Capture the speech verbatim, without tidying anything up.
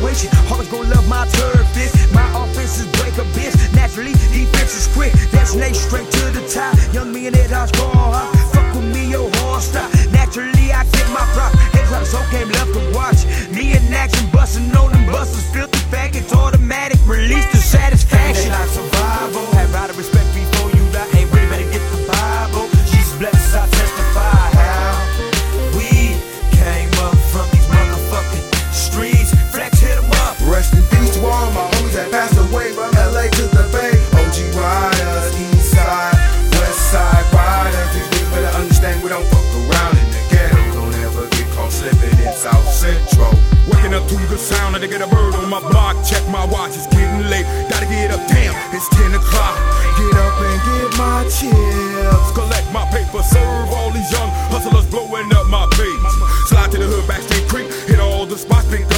situation. Always gonna love my turf this. My offense is break a bitch. Naturally, defense is quick. Destination straight to the top. Young millionaire dodge score, huh? Fuck with me, your horse stop. Naturally, I get my prop. Heads up, so came left to watch. Me in action, bustin' on them busters. Filthy faggots, automatic release to satisfaction. Like survival. Have out of respect before you die. Ain't really better get the Bible. Jesus bless, I testify how we came up from these motherfucking streets. Flex hit 'em up. Rest in peace to all my homies that passed away from L A to the Bay. O G riders, east side, west side riders. These niggas better understand we don't fuck around in the ghetto. Don't ever get caught slipping in South Central. Waking up to the sound and I get a bird on my block. Check my watch, it's getting late. Gotta get up, damn, it's ten o'clock. Get up and get my chips. Collect my paper, serve all these young hustlers blowing up my page. Slide to the hood, backstage creek, hit all the spots, pick